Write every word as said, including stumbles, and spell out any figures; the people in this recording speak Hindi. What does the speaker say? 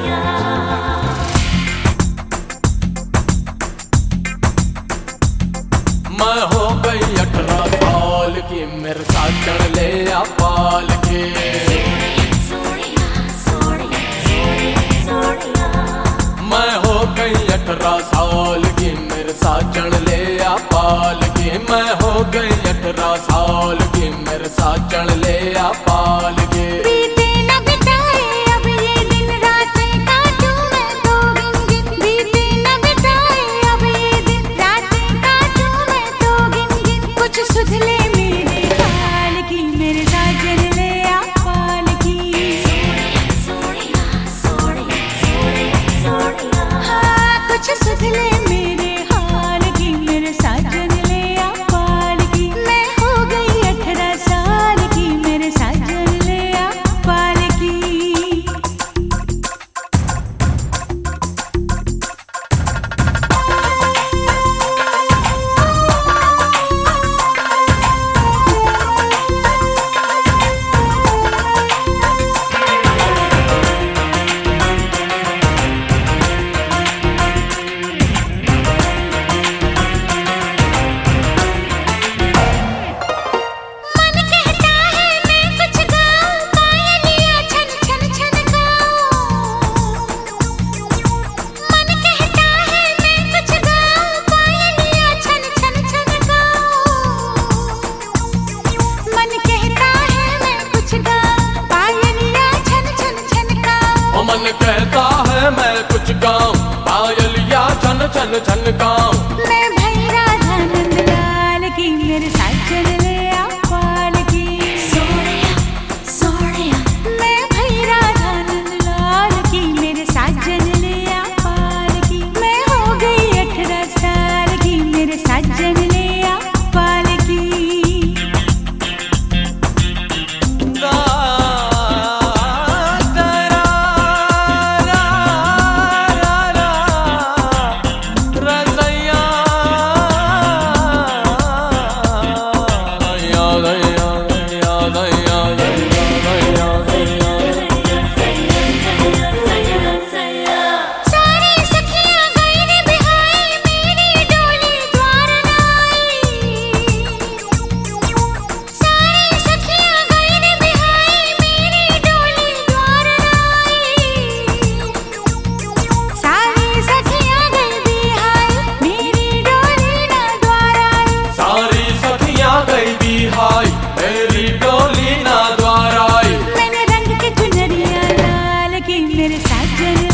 मैं हो गई अठारह साल की, मेरे साथ चढ़ ले आ पाल के। मैं हो गई अठारह साल की, मेरे साथ चढ़ ले आ पाल के। मैं हो गई अठारह साल की, मेरे साथ चढ़ ले आ पाल के। मन कहता है मैं कुछ गाऊं, पायलिया छन छन छन गाऊं। मैं भाई राधा नंद लाल की, मेरे साथ चल ले आ पाल की। सोनिया सोनिया, मैं भाई राधा नंद लाल की, मेरे साथ चल ले आ पाल की। मैं हो गई अठारह साल की, मेरे साथ चल ले आ पाल की। मेरी डोली ना द्वार आई। मैंने रंग के चुनरिया लाल की, मेरे साथ चल